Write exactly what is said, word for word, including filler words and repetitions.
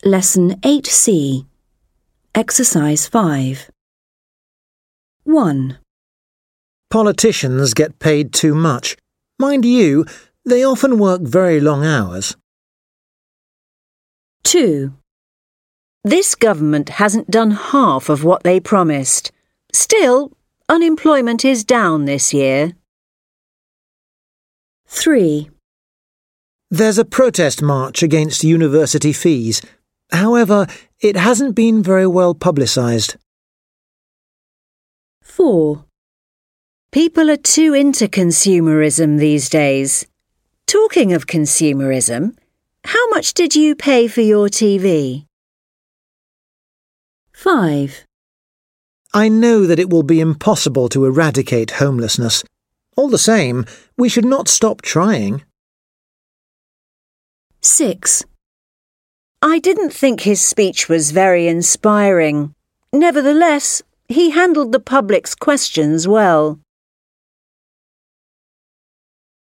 Lesson eight C. Exercise five. one. Politicians get paid too much. Mind you, they often work very long hours. two. This government hasn't done half of what they promised. Still, unemployment is down this year. three. There's a protest march against university fees. However, it hasn't been very well publicised. four. People are too into consumerism these days. Talking of consumerism, how much did you pay for your T V? five. I know that it will be impossible to eradicate homelessness. All the same, we should not stop trying. six. I didn't think his speech was very inspiring. Nevertheless, he handled the public's questions well.